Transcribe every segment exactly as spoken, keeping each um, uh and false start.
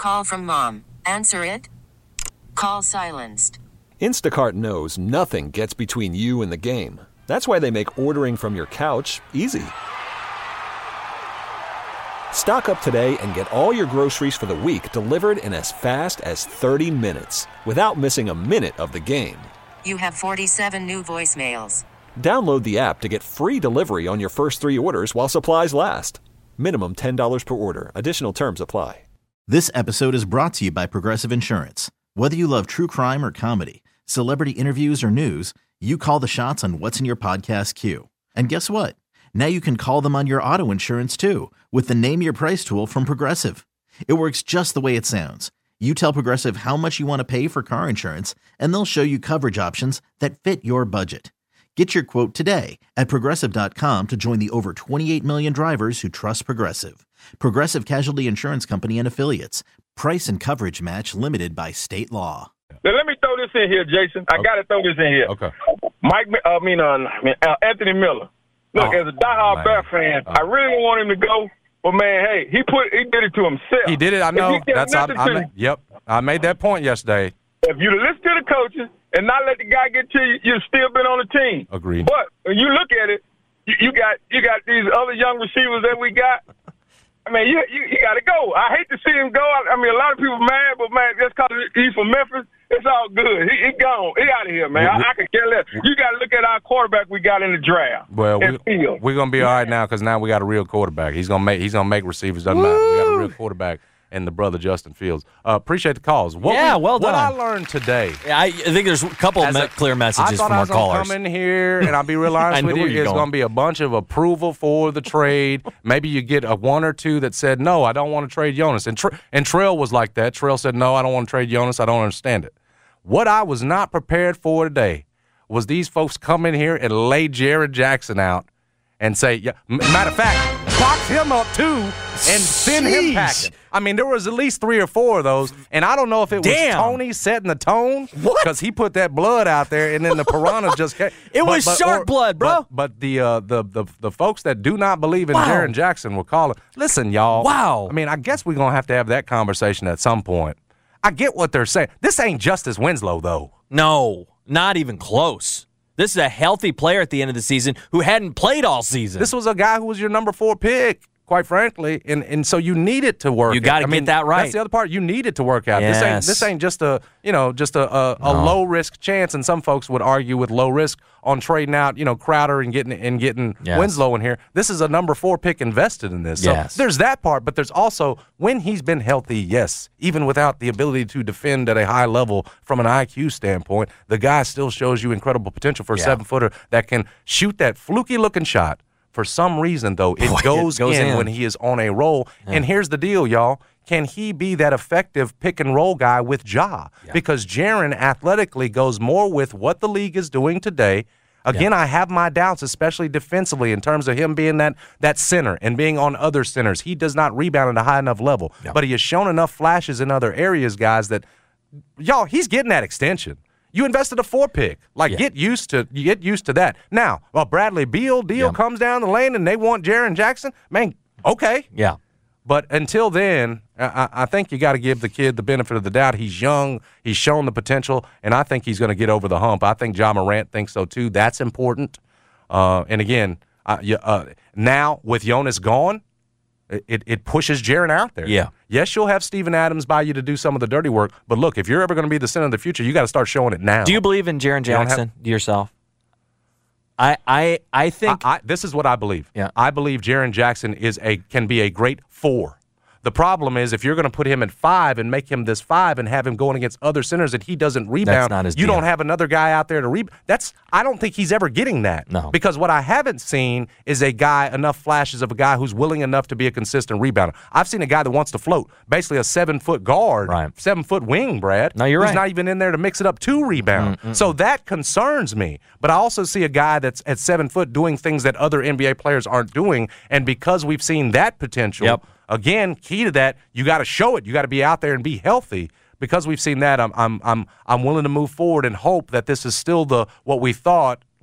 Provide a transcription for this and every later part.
Call from mom. Answer it. Call silenced. Instacart knows nothing gets between you and the game. That's why they make ordering from your couch easy. Stock up today and get all your groceries for the week delivered in as fast as thirty minutes without missing a minute of the game. You have forty-seven new voicemails. Download the app to get free delivery on your first three orders while supplies last. Minimum ten dollars per order. Additional terms apply. This episode is brought to you by Progressive Insurance. Whether you love true crime or comedy, celebrity interviews or news, you call the shots on what's in your podcast queue. And guess what? Now you can call them on your auto insurance too with the Name Your Price tool from Progressive. It works just the way it sounds. You tell Progressive how much you want to pay for car insurance, and they'll show you coverage options that fit your budget. Get your quote today at Progressive dot com to join the over twenty-eight million drivers who trust Progressive. Progressive Casualty Insurance Company and Affiliates. Price and coverage match limited by state law. Now, let me throw this in here, Jason. I okay. got to throw this in here. Okay. Mike, I mean, uh, I mean uh, Anthony Miller. Look, oh, as a diehard man. Bear fan, oh. I really don't want him to go. But, man, hey, he put he did it to himself. He did it. I know. That's I, I to, made, Yep. I made that point yesterday. If you'd have listened to the coaches and not let the guy get to you, you'd still been on the team. Agreed. But when you look at it, you, you got you got these other young receivers that we got. I mean, you you, you got to go. I hate to see him go. I, I mean, a lot of people mad, but, man, just because he's from Memphis, it's all good. He, he gone. He out of here, man. I, I can care less. You got to look at our quarterback we got in the draft. Well, we, we're going to be all right now because now we got a real quarterback. He's going to make he's gonna make receivers. Doesn't matter. We got a real quarterback and the brother Justin Fields. Uh, appreciate the calls. What yeah, we, well done. What I learned today. Yeah, I, I think there's a couple of me- clear messages from our callers. I thought I was going to come in here, and I'll be real honest with you, it's going to be a bunch of approval for the trade. Maybe you get a one or two that said, no, I don't want to trade Jonas. And, Tr- and Trail was like that. Trail said, no, I don't want to trade Jonas. I don't understand it. What I was not prepared for today was these folks come in here and lay Jared Jackson out and say, yeah, matter of fact, box him up too and send Jeez. him packing. I mean, there was at least three or four of those, and I don't know if it Damn. was Tony setting the tone because he put that blood out there, and then the piranhas just came. It but, was but, shark or, blood, bro. But, but the, uh, the the the folks that do not believe in wow. Jared Jackson will call it. Listen, y'all. Wow. I mean, I guess we're gonna have to have that conversation at some point. I get what they're saying. This ain't Justice Winslow, though. No, not even close. This is a healthy player at the end of the season who hadn't played all season. This was a guy who was your number four pick, quite frankly, and and so you need it to work. You got to get mean, that right. That's the other part. You need it to work out. Yes. This ain't this ain't just a you know just a a, a no. low risk chance. And some folks would argue with low risk on trading out you know Crowder and getting and getting yes. Winslow in here. This is a number four pick invested in this. So yes. there's that part, but there's also when he's been healthy. Yes, even without the ability to defend at a high level from an I Q standpoint, the guy still shows you incredible potential for a yeah. seven footer that can shoot that fluky looking shot. For some reason, though, it, Boy, goes, it goes in, in when he is on a roll. Yeah. And here's the deal, y'all. Can he be that effective pick-and-roll guy with Ja? Yeah. Because Jaren athletically goes more with what the league is doing today. Again, yeah. I have my doubts, especially defensively, in terms of him being that that center and being on other centers. He does not rebound at a high enough level. Yeah. But he has shown enough flashes in other areas, guys, that, y'all, he's getting that extension. You invested a four pick. Like, yeah. get used to you get used to that. Now, well, Bradley Beal deal yeah. comes down the lane and they want Jaren Jackson. Man, okay. Yeah. But until then, I, I think you got to give the kid the benefit of the doubt. He's young. He's shown the potential, and I think he's going to get over the hump. I think Ja Morant thinks so, too. That's important. Uh, and, again, I, you, uh, now with Jonas gone, It, it pushes Jaren out there. Yeah. Yes, you'll have Steven Adams by you to do some of the dirty work, but look, if you're ever going to be the center of the future, you got to start showing it now. Do you believe in Jaren Jackson have, yourself? I I I think I, I, this is what I believe. Yeah. I believe Jaren Jackson is a can be a great four. The problem is if you're going to put him at five and make him this five and have him going against other centers and he doesn't rebound, That's not his you deal. don't have another guy out there to rebound. That's I don't think he's ever getting that. No. Because what I haven't seen is a guy, enough flashes of a guy who's willing enough to be a consistent rebounder. I've seen a guy that wants to float, basically a seven-foot guard, right. seven-foot wing, Brad. No, you're who's right. not even in there to mix it up to rebound. Mm-mm. So that concerns me. But I also see a guy that's at seven foot doing things that other N B A players aren't doing, and because we've seen that potential, Yep. again, key to that, you got to show it. You got to be out there and be healthy. Because we've seen that, I'm I'm I'm I'm willing to move forward and hope that this is still the what we thought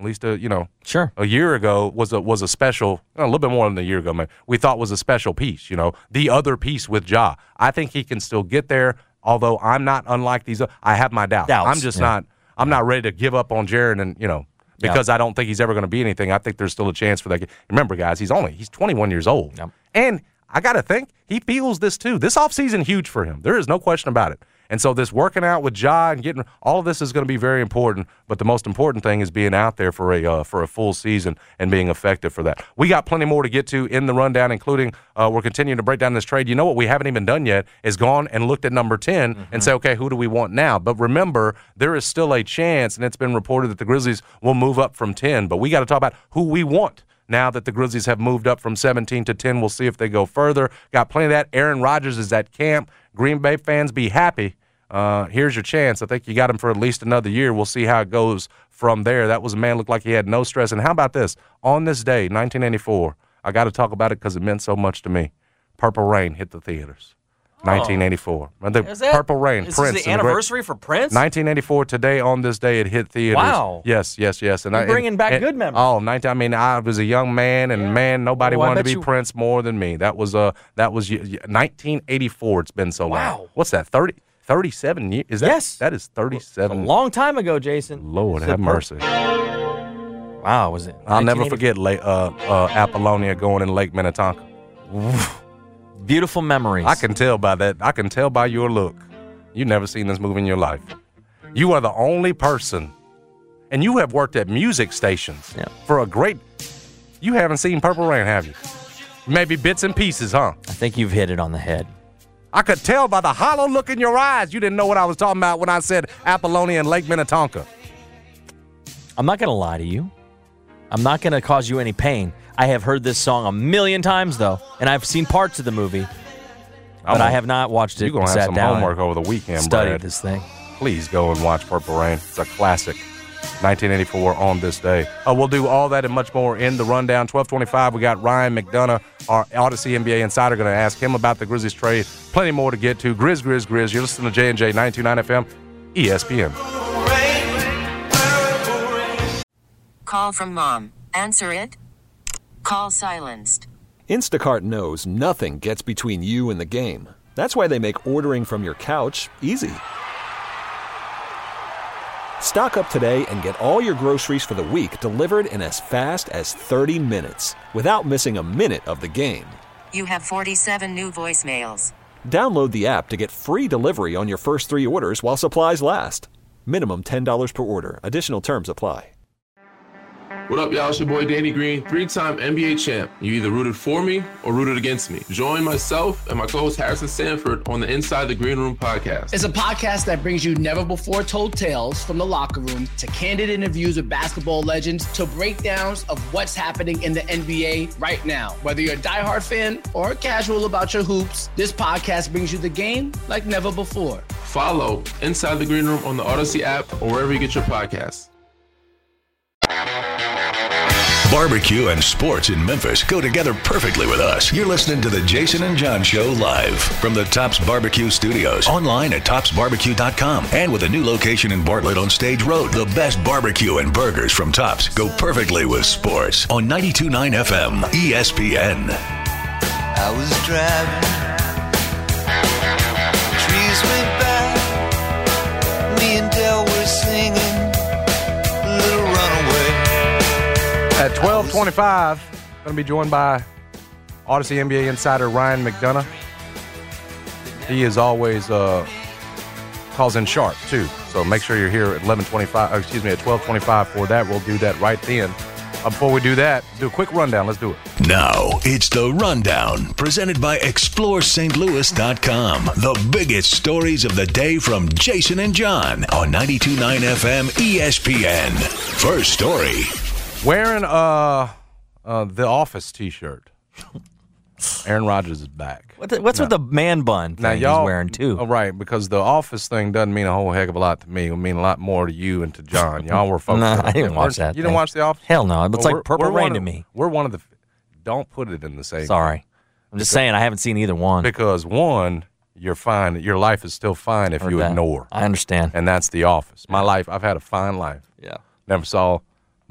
at least a, you know, sure. a year ago was a was a special, a little bit more than a year ago, man. We thought was a special piece, you know, the other piece with Ja. I think he can still get there, although I'm not unlike these. I have my doubts. doubts. I'm just yeah. not, I'm not ready to give up on Jaren and, you know, because yeah. I don't think he's ever going to be anything. I think there's still a chance for that. Remember, guys, he's only, he's twenty-one years old. Yep. And I got to think, he feels this too. This offseason huge for him. There is no question about it. And so this working out with Ja and getting all of this is going to be very important. But the most important thing is being out there for a uh, for a full season and being effective for that. We got plenty more to get to in the rundown, including uh, we're continuing to break down this trade. You know what we haven't even done yet is gone and looked at number ten mm-hmm. and say, okay, who do we want now? But remember, there is still a chance, and it's been reported that the Grizzlies will move up from ten. But we got to talk about who we want. Now that the Grizzlies have moved up from seventeen to ten, we'll see if they go further. Got plenty of that. Aaron Rodgers is at camp. Green Bay fans, be happy. Uh, here's your chance. I think you got him for at least another year. We'll see how it goes from there. That was a man looked like he had no stress. And how about this? On this day, nineteen eighty-four, I got to talk about it because it meant so much to me. Purple Rain hit the theaters. Oh. nineteen eighty-four. The Is that, Purple Rain. This Prince. is the anniversary the great, for Prince? nineteen eighty-four, today on this day, it hit theaters. Wow. Yes, yes, yes. And You're I, bringing and, back and, good memories. Oh, nineteen, I mean, I was a young man, and, yeah. man, nobody oh, wanted to be you... Prince more than me. That was, uh, that was nineteen eighty-four. It's been so wow. long. What's that, thirty? thirty-seven years? Is that, yes. That is thirty-seven. A long time ago, Jason. Lord have mercy. Wow, was it? I'll never forget uh, uh, Apollonia going in Lake Minnetonka. Beautiful memories. I can tell by that. I can tell by your look. You've never seen this movie in your life. You are the only person, and you have worked at music stations yeah. for a great, you haven't seen Purple Rain, have you? Maybe bits and pieces, huh? I think you've hit it on the head. I could tell by the hollow look in your eyes you didn't know what I was talking about when I said Apollonia and Lake Minnetonka. I'm not going to lie to you. I'm not going to cause you any pain. I have heard this song a million times, though, and I've seen parts of the movie, but I, I have not watched it. You're going to have some homework over the weekend, studied Brad. this thing. Please go and watch Purple Rain. It's a classic. nineteen eighty-four on this day. Uh, we'll do all that and much more in the rundown. twelve twenty-five, we got Ryan McDonough, our Odyssey N B A insider, going to ask him about the Grizzlies trade. Plenty more to get to. Grizz, Grizz, Grizz. You're listening to J and J nine two nine F M, E S P N. Call from mom. Answer it. Call silenced. Instacart knows nothing gets between you and the game. That's why they make ordering from your couch easy. Stock up today and get all your groceries for the week delivered in as fast as thirty minutes without missing a minute of the game. You have forty-seven new voicemails. Download the app to get free delivery on your first three orders while supplies last. Minimum ten dollars per order. Additional terms apply. What up, y'all? It's your boy Danny Green, three-time N B A champ. You either rooted for me or rooted against me. Join myself and my co-host Harrison Sanford on the Inside the Green Room podcast. It's a podcast that brings you never-before-told tales from the locker room to candid interviews with basketball legends to breakdowns of what's happening in the N B A right now. Whether you're a diehard fan or casual about your hoops, this podcast brings you the game like never before. Follow Inside the Green Room on the Odyssey app or wherever you get your podcasts. Barbecue and sports in Memphis go together perfectly with us. You're listening to the Jason and John Show live from the Tops Barbecue Studios, online at tops barbecue dot com, and with a new location in Bartlett on Stage Road. The best barbecue and burgers from Tops go perfectly with sports on ninety-two point nine F M E S P N. I was driving, trees went by, me and Del were singing. At twelve twenty-five, going to be joined by Odyssey N B A insider Ryan McDonough. He is always uh, calls in sharp, too. So make sure you're here at eleven twenty-five, excuse me, at twelve twenty-five for that. We'll do that right then. Uh, before we do that, do a quick rundown. Let's do it. Now, it's the Rundown, presented by explore st louis dot com. The biggest stories of the day from Jason and John on ninety-two point nine F M E S P N. First story. Wearing uh, uh, the Office T-shirt. Aaron Rodgers is back. What the, what's now, with the man bun thing now y'all, he's wearing, too? Oh, right, because the Office thing doesn't mean a whole heck of a lot to me. It will mean a lot more to you and to John. Y'all were focused No, on I didn't watch that You thing. didn't watch The Office? Hell no. It looks well, like Purple Rain of, to me. We're one of the – don't put it in the same. Sorry. I'm just saying I haven't seen either one. Because, one, you're fine. Your life is still fine if Heard you that. ignore. I understand. And that's The Office. My life – I've had a fine life. Yeah. Never saw –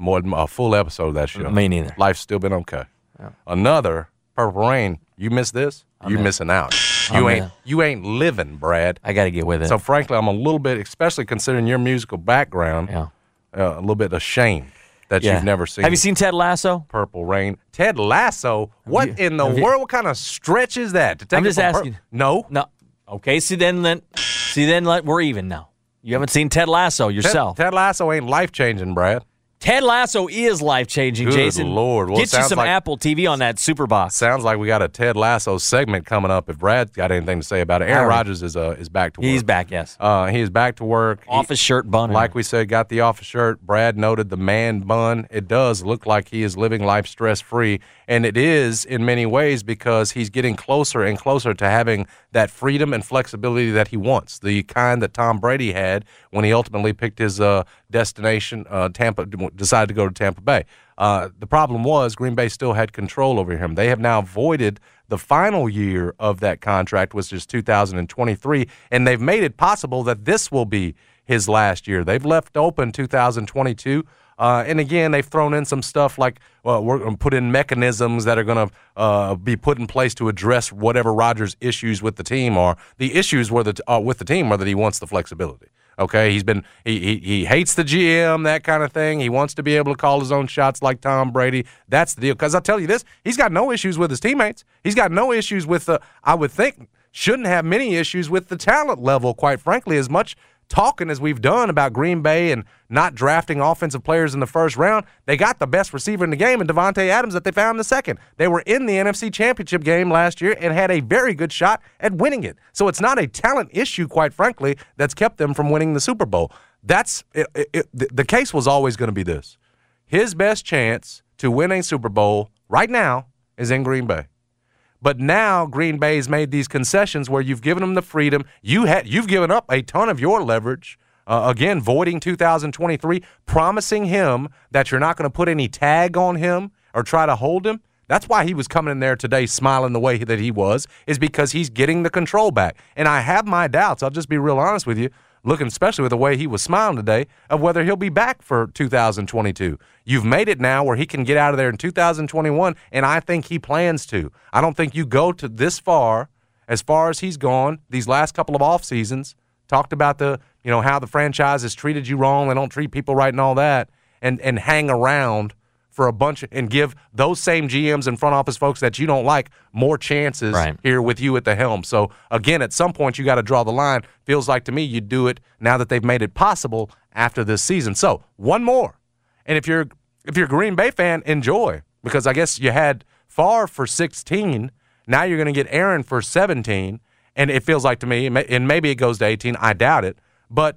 more than a full episode of that show. Me neither. Life's still been okay. Yeah. Another Purple Rain. You missed this? I'm You're in. missing out. You I'm ain't in. you ain't living, Brad. I got to get with it. So frankly, I'm a little bit, especially considering your musical background, yeah. uh, a little bit ashamed that Yeah. you've never seen. Have you seen Ted Lasso? Purple Rain. Ted Lasso? What you- in the have you- world? What kind of stretch is that? To take I'm it just from Pur- asking. No. No. Okay, see then, then see then let, we're even now. You haven't seen Ted Lasso yourself. Ted, Ted Lasso ain't life-changing, Brad. Ted Lasso is life-changing, Good Jason. Lord. Well, it Get you sounds some like- Apple T V on that super box. Sounds like we got a Ted Lasso segment coming up. If Brad's got anything to say about it, Aaron All right. Rodgers is uh, is back to work. He's back, yes. Uh, he is back to work. Office He- shirt bun. Like we said, got the office shirt. Brad noted the man bun. It does look like he is living life stress-free, and it is in many ways because he's getting closer and closer to having that freedom and flexibility that he wants, the kind that Tom Brady had when he ultimately picked his uh, destination, uh, Tampa, decided to go to Tampa Bay. Uh, the problem was Green Bay still had control over him. They have now voided the final year of that contract, which is two thousand twenty-three, and they've made it possible that this will be his last year. They've left open two thousand twenty-two, uh, and again, they've thrown in some stuff like well, we're going to put in mechanisms that are going to uh, be put in place to address whatever Rodgers' issues with the team are. The issues were the, uh, with the team are that he wants the flexibility. Okay, he's been he, he he hates the G M, that kind of thing. He wants to be able to call his own shots like Tom Brady. That's the deal. Because I'll tell you this, he's got no issues with his teammates. He's got no issues with the, I would think, shouldn't have many issues with the talent level, quite frankly, as much talking as we've done about Green Bay and not drafting offensive players in the first round. They got the best receiver in the game in Devontae Adams that they found in the second. They were in the N F C Championship game last year and had a very good shot at winning it. So it's not a talent issue, quite frankly, that's kept them from winning the Super Bowl. That's it, it, it, the case was always going to be this. His best chance to win a Super Bowl right now is in Green Bay. But now Green Bay's made these concessions where you've given them the freedom. You had, you've given up a ton of your leverage, uh, again, voiding two thousand twenty-three, promising him that you're not going to put any tag on him or try to hold him. That's why he was coming in there today smiling the way that he was, is because he's getting the control back. And I have my doubts, I'll just be real honest with you, looking especially with the way he was smiling today, of whether he'll be back for two thousand twenty-two. You've made it now where he can get out of there in two thousand twenty-one, and I think he plans to. I don't think you go to this far, as far as he's gone, these last couple of off seasons, talked about the, you know, how the franchise has treated you wrong, they don't treat people right and all that, and, and hang around for a bunch of, and give those same G Ms and front office folks that you don't like more chances right. here with you at the helm. So, again, at some point you got to draw the line. Feels like to me you do it now that they've made it possible after this season. So, one more. And if you're if you're a Green Bay fan, enjoy, because I guess you had Favre for sixteen. Now you're going to get Aaron for seventeen, and it feels like to me, and maybe it goes to eighteen. I doubt it, but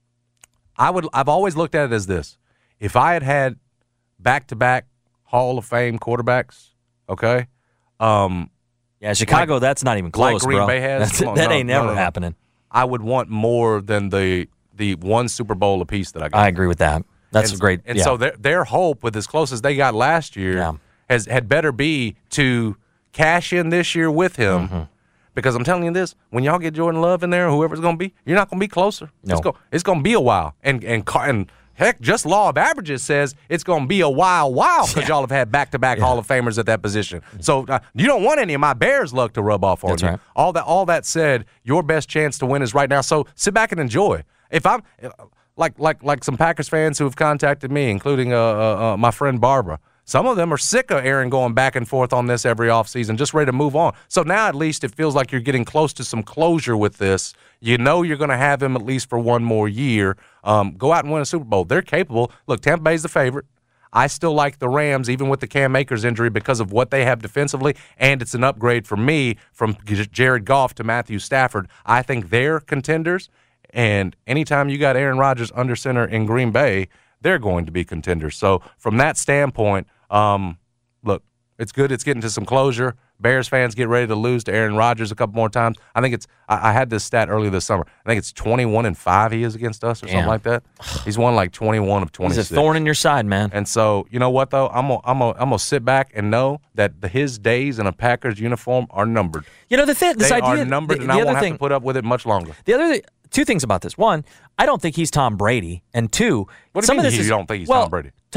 I would. I've always looked at it as this: if I had had back-to-back Hall of Fame quarterbacks, okay, um, yeah, Chicago, like, that's not even close, like Green bro. Bay has. That's, on, that no, ain't no, never no, no. happening. I would want more than the the one Super Bowl apiece that I got. I agree with that. That's and, a great. And yeah. so their their hope, with as close as they got last year, Yeah. has had better be to cash in this year with him. Mm-hmm. Because I'm telling you this, when y'all get Jordan Love in there, or whoever's going to be, you're not going to be closer. No. It's going it's going to be a while. And and and heck, just law of averages says it's going to be a while, while because y'all have had back-to-back Hall of Famers at that position. So uh, you don't want any of my Bears luck to rub off on That's you. right. All that all that said, your best chance to win is right now. So sit back and enjoy. If I'm like like like some Packers fans who have contacted me, including uh, uh, uh, my friend Barbara. Some of them are sick of Aaron going back and forth on this every offseason, just ready to move on. So now at least it feels like you're getting close to some closure with this. You know you're going to have him at least for one more year. Um, go out and win a Super Bowl. They're capable. Look, Tampa Bay's the favorite. I still like the Rams, even with the Cam Akers injury, because of what they have defensively, and it's an upgrade for me from Jared Goff to Matthew Stafford. I think they're contenders, and anytime you got Aaron Rodgers under center in Green Bay, they're going to be contenders. So from that standpoint, um, look, it's good. It's getting to some closure. Bears fans get ready to lose to Aaron Rodgers a couple more times. I think it's I, I had this stat earlier this summer. I think it's twenty-one and five he is against us or Damn. something like that. He's won like twenty-one of twenty-six. He's a thorn in your side, man. And so, you know what, though? I'm going I'm I'm to sit back and know that the, his days in a Packers uniform are numbered. You know, the thing, this they idea. are numbered, the, and the I other won't thing, have to put up with it much longer. The other th- two things about this. One, I don't think he's Tom Brady. And two, What do some you mean of this you is, don't think he's well, Tom Brady? Tom,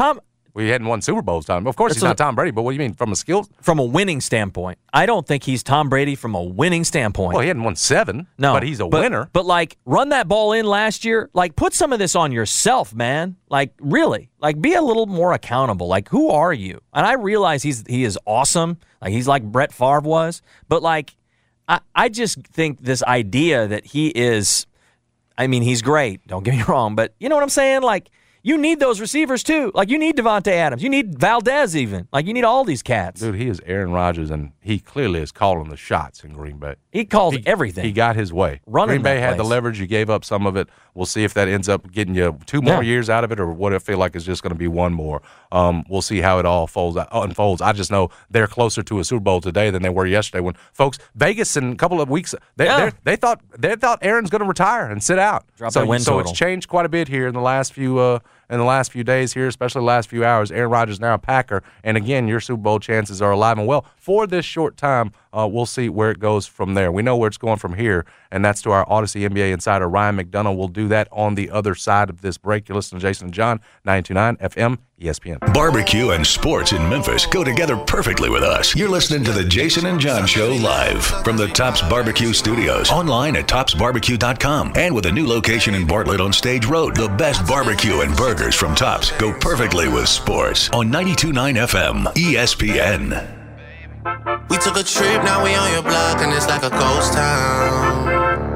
Well, he hadn't won Super Bowls, Tom. Of course, he's not Tom Brady, but what do you mean from a skill? From a winning standpoint. I don't think he's Tom Brady from a winning standpoint. Well, he hadn't won seven, no, but he's a but, winner. But, like, run that ball in last year. Like, put some of this on yourself, man. Like, really. Like, be a little more accountable. Like, who are you? And I realize he's he is awesome. Like, he's like Brett Favre was. But, like, I, I just think this idea that he is, I mean, he's great. Don't get me wrong. But you know what I'm saying? Like, you need those receivers, too. Like, you need Devontae Adams. You need Valdez, even. Like, you need all these cats. Dude, he is Aaron Rodgers, and he clearly is calling the shots in Green Bay. He calls he, everything. He got his way. Running Green Bay had place. the leverage. You gave up some of it. We'll see if that ends up getting you two more yeah. years out of it, or what it feel like is just going to be one more. Um, we'll see how it all folds out, unfolds. I just know they're closer to a Super Bowl today than they were yesterday. When folks, Vegas in a couple of weeks, they yeah. they thought they thought Aaron's going to retire and sit out. Drop so that win so total. It's changed quite a bit here in the last few. Uh, In the last few days here, especially the last few hours, Aaron Rodgers now a Packer. And again, your Super Bowl chances are alive and well. For this short time, uh, we'll see where it goes from there. We know where it's going from here, and that's to our Odyssey N B A insider, Ryan McDonough. We'll do that on the other side of this break. You're listening to Jason and John, ninety-two point nine F M, E S P N. Barbecue and sports in Memphis go together perfectly with us. You're listening to the Jason and John Show live from the Tops Barbecue Studios. Online at tops barbecue dot com. And with a new location in Bartlett on Stage Road, the best barbecue and burgers from Tops go perfectly with sports on ninety-two point nine F M, E S P N. We took a trip, now we on your block, and it's like a ghost town.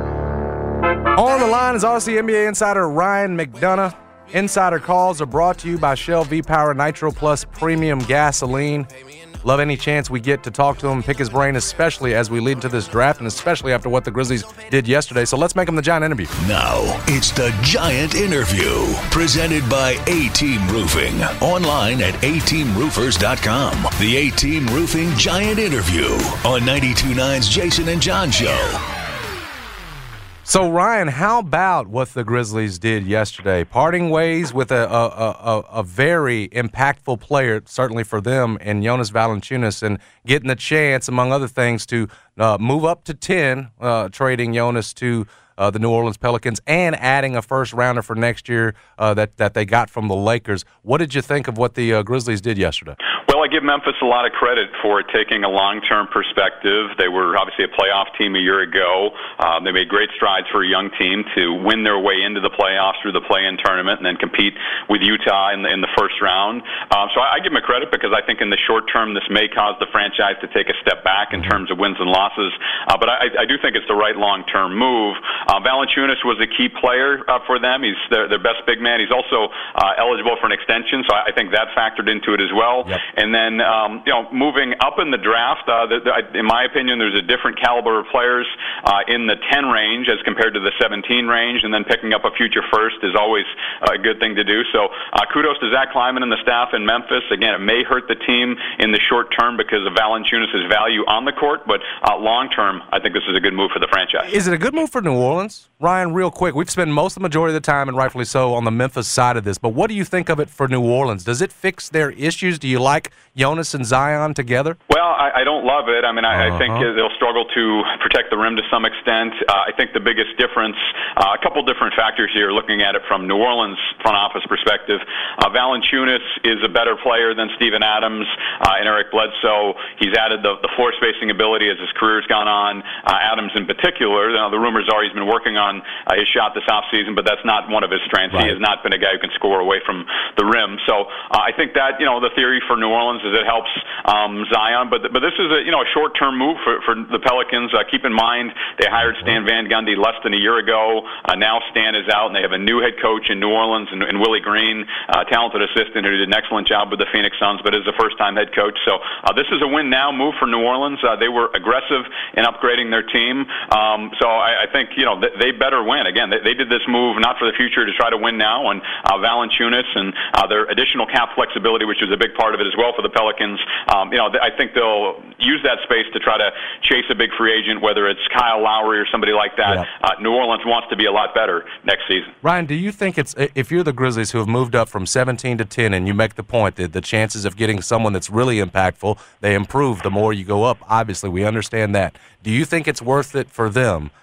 On the line is Odyssey N B A insider Ryan McDonough. Insider calls are brought to you by Shell V-Power Nitro Plus Premium Gasoline. Love any chance we get to talk to him and pick his brain, especially as we lead into this draft and especially after what the Grizzlies did yesterday. So let's make him the Giant Interview. Now, it's the Giant Interview, presented by A-Team Roofing. Online at a team roofers dot com. The A-Team Roofing Giant Interview on ninety-two point nine's Jason and John Show. So, Ryan, how about what the Grizzlies did yesterday? Parting ways with a a, a, a very impactful player, certainly for them, in Jonas Valanciunas, and getting the chance, among other things, to uh, move up to ten, uh, trading Jonas to uh, the New Orleans Pelicans, and adding a first-rounder for next year uh, that, that they got from the Lakers. What did you think of what the uh, Grizzlies did yesterday? Well, I give Memphis a lot of credit for taking a long-term perspective. They were obviously a playoff team a year ago. Um, they made great strides for a young team to win their way into the playoffs through the play-in tournament and then compete with Utah in the, in the first round. Um, so I, I give them a credit because I think in the short term this may cause the franchise to take a step back in terms of wins and losses. Uh, but I, I do think it's the right long-term move. Uh, Valanciunas was a key player uh, for them. He's their, their best big man. He's also uh, eligible for an extension, so I, I think that factored into it as well. Yep. And then, um, you know, moving up in the draft, uh, the, the, in my opinion, there's a different caliber of players uh, in the ten range as compared to the seventeen range, and then picking up a future first is always a good thing to do. So uh, kudos to Zach Kleiman and the staff in Memphis. Again, it may hurt the team in the short term because of Valanciunas' value on the court, but uh, long term, I think this is a good move for the franchise. Is it a good move for New Orleans? Ryan, real quick, we've spent most of the majority of the time, and rightfully so, on the Memphis side of this, but what do you think of it for New Orleans? Does it fix their issues? Do you like Jonas and Zion together? Well, I, I don't love it. I mean, I, uh-huh. I think they'll struggle to protect the rim to some extent. Uh, I think the biggest difference, uh, a couple different factors here, looking at it from New Orleans front office perspective. Uh, Valanciunas is a better player than Steven Adams uh, and Eric Bledsoe. He's added the, the floor spacing ability as his career's gone on. Uh, Adams in particular, you know, the rumors are he's been working on uh, his shot this offseason, but that's not one of his strengths. Right. He has not been a guy who can score away from the rim. So uh, I think that, you know, the theory for New Orleans is it helps um, Zion, but but this is a, you know, a short-term move for, for the Pelicans. Uh, keep in mind they hired Stan Van Gundy less than a year ago. Uh, now Stan is out, and they have a new head coach in New Orleans, and, and Willie Green, a uh, talented assistant who did an excellent job with the Phoenix Suns, but is a first-time head coach. So uh, this is a win-now move for New Orleans. Uh, they were aggressive in upgrading their team. Um, so I, I think, you know, th- they better win. Again, they, they did this move not for the future to try to win now, and uh, Valanciunas and uh, their additional cap flexibility, which was a big part of it as well for the Pelicans. Um, you know, th- I think they'll use that space to try to chase a big free agent, whether it's Kyle Lowry or somebody like that. Yeah. Uh, New Orleans wants to be a lot better next season. Ryan, do you think it's, if you're the Grizzlies who have moved up from seventeen to ten, and you make the point that the chances of getting someone that's really impactful, they improve the more you go up? Obviously, we understand that. Do you think it's worth it for them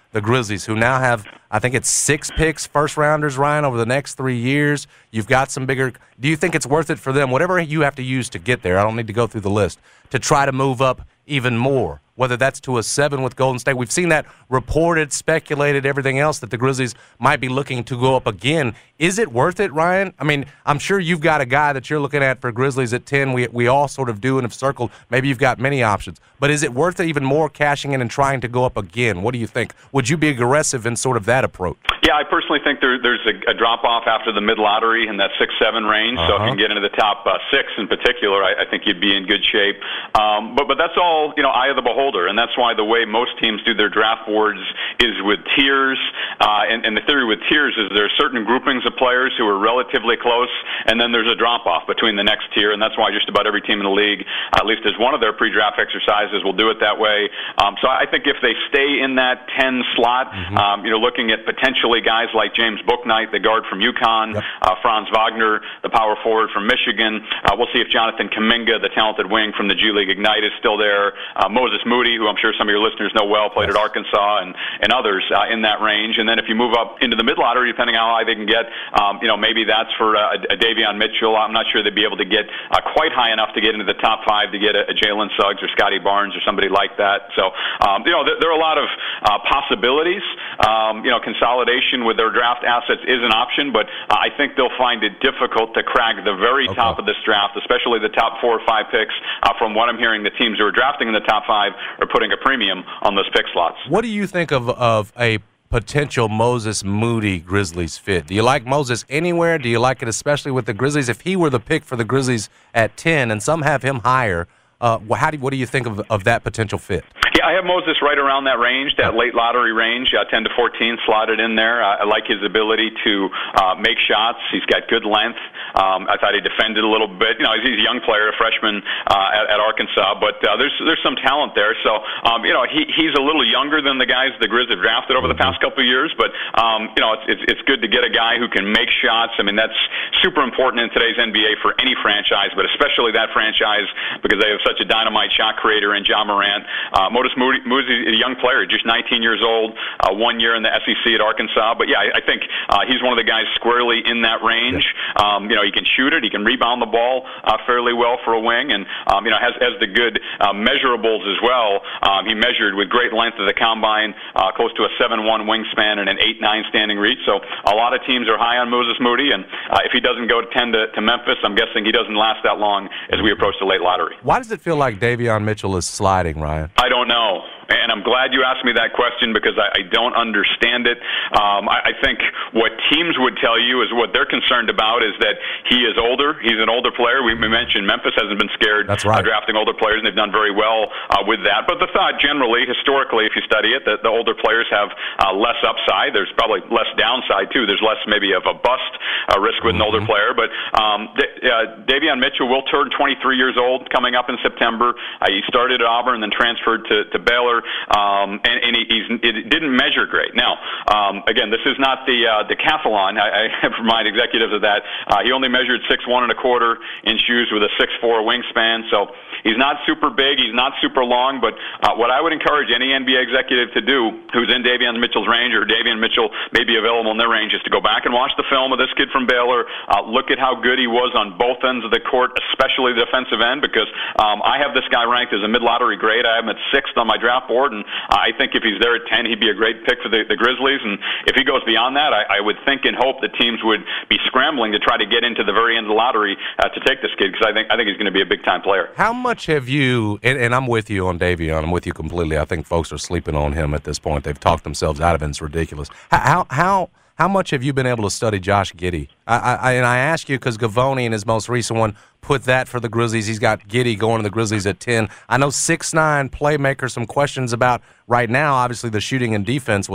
the Grizzlies, who now have, I think it's six picks, first-rounders, Ryan, over the next three years. You've got some bigger – do you think it's worth it for them, whatever you have to use to get there, I don't need to go through the list, to try to move up even more, whether that's to a seven with Golden State? We've seen that reported, speculated, everything else, that the Grizzlies might be looking to go up again. Is it worth it, Ryan? I mean, I'm sure you've got a guy that you're looking at for Grizzlies at ten. We we all sort of do and have circled. Maybe you've got many options. But is it worth it even more cashing in and trying to go up again? What do you think? Would you be aggressive in sort of that approach? Yeah, I personally think there, there's a, a drop-off after the mid-lottery in that six seven range. Uh-huh. So if you can get into the top uh, six in particular, I, I think you'd be in good shape. Um, but, but that's all, you know, eye of the beholder. And that's why the way most teams do their draft boards is with tiers. Uh, and, and the theory with tiers is there are certain groupings of players who are relatively close, and then there's a drop-off between the next tier. And that's why just about every team in the league, at least as one of their pre-draft exercises, will do it that way. Um, so I think if they stay in that ten slot, mm-hmm. um, you know, looking at potentially guys like James Bouknight, the guard from UConn, yep. uh, Franz Wagner, the power forward from Michigan. Uh, we'll see if Jonathan Kuminga, the talented wing from the G League Ignite, is still there. Uh, Moses Moody, who I'm sure some of your listeners know well, played yes. at Arkansas, and, and others uh, in that range. And then if you move up into the mid-lottery, depending on how high they can get, um, you know, maybe that's for uh, a Davion Mitchell. I'm not sure they'd be able to get uh, quite high enough to get into the top five to get a, a Jalen Suggs or Scotty Barnes or somebody like that. So, um, you know, there, there are a lot of uh, possibilities. Um, you know, consolidation with their draft assets is an option, but uh, I think they'll find it difficult to crack the very okay. top of this draft, especially the top four or five picks. Uh, from what I'm hearing, the teams who are drafting in the top five are putting a premium on those pick slots. What do you think of of a potential Moses Moody Grizzlies fit? Do you like Moses anywhere? Do you like it especially with the Grizzlies? If he were the pick for the Grizzlies at ten, and some have him higher, uh, how do what do you think of of that potential fit? Yeah, I have Moses right around that range, that late lottery range, uh, ten to fourteen slotted in there. Uh, I like his ability to uh, make shots. He's got good length. Um, I thought he defended a little bit. You know, he's a young player, a freshman uh, at, at Arkansas, but uh, there's there's some talent there. So, um, you know, he he's a little younger than the guys the Grizz have drafted over the past couple of years, but, um, you know, it's, it's it's good to get a guy who can make shots. I mean, that's super important in today's N B A for any franchise, but especially that franchise because they have such a dynamite shot creator in Ja Morant. Uh, Moses Moody, Moody, a young player, just nineteen years old, uh, one year in the S E C at Arkansas. But, yeah, I, I think uh, he's one of the guys squarely in that range. Um, you know, he can shoot it. He can rebound the ball uh, fairly well for a wing, and, um, you know, has, has the good uh, measurables as well. Um, he measured with great length of the combine, uh, close to a seven one wingspan and an eight nine standing reach. So a lot of teams are high on Moses Moody, and uh, if he doesn't go to ten to, to Memphis, I'm guessing he doesn't last that long as we approach the late lottery. Why does it feel like Davion Mitchell is sliding, Ryan? I don't know. And I'm glad you asked me that question because I, I don't understand it. Um, I, I think what teams would tell you is what they're concerned about is that he is older. He's an older player. We mentioned Memphis hasn't been scared That's right. uh, drafting older players, and they've done very well uh, with that. But the thought generally, historically, if you study it, that the older players have uh, less upside. There's probably less downside, too. There's less maybe of a bust uh, risk with mm-hmm. an older player. But um, D- uh, Davion Mitchell will turn twenty-three years old coming up in September. Uh, he started at Auburn and then transferred to, to Baylor. Um, and and he, he's, it didn't measure great. Now, um, again, this is not the uh, decathlon. I, I remind executives of that. Uh, he only measured six one and a quarter in shoes with a six four wingspan. So he's not super big. He's not super long. But uh, what I would encourage any N B A executive to do who's in Davion Mitchell's range or Davion Mitchell may be available in their range is to go back and watch the film of this kid from Baylor. Uh, look at how good he was on both ends of the court, especially the defensive end, because um, I have this guy ranked as a mid-lottery grade. I have him at sixth on my draft board, and I think if he's there at ten, he'd be a great pick for the, the Grizzlies. And if he goes beyond that, I, I would think and hope that teams would be scrambling to try to get into the very end of the lottery uh, to take this kid because I think I think he's going to be a big-time player. How much have you, and, and I'm with you on Davion, I'm with you completely. I think folks are sleeping on him at this point. They've talked themselves out of it. It's ridiculous. How how how much have you been able to study Josh Giddey? I, I, and I ask you because Gavoni in his most recent one put that for the Grizzlies. He's got Giddey going to the Grizzlies at ten. I know six nine playmaker, some questions about right now, obviously the shooting and defense. Well,